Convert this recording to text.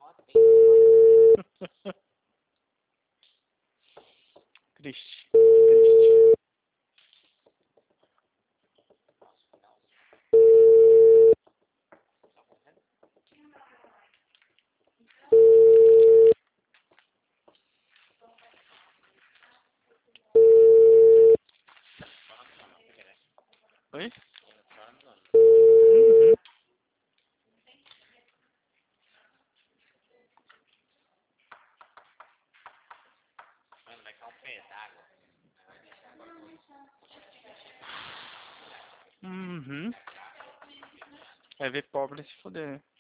Triste, triste. Oi? Uhum. Mano, vai cair um pé d'água. Uhum. Vai ver pobre se fuder.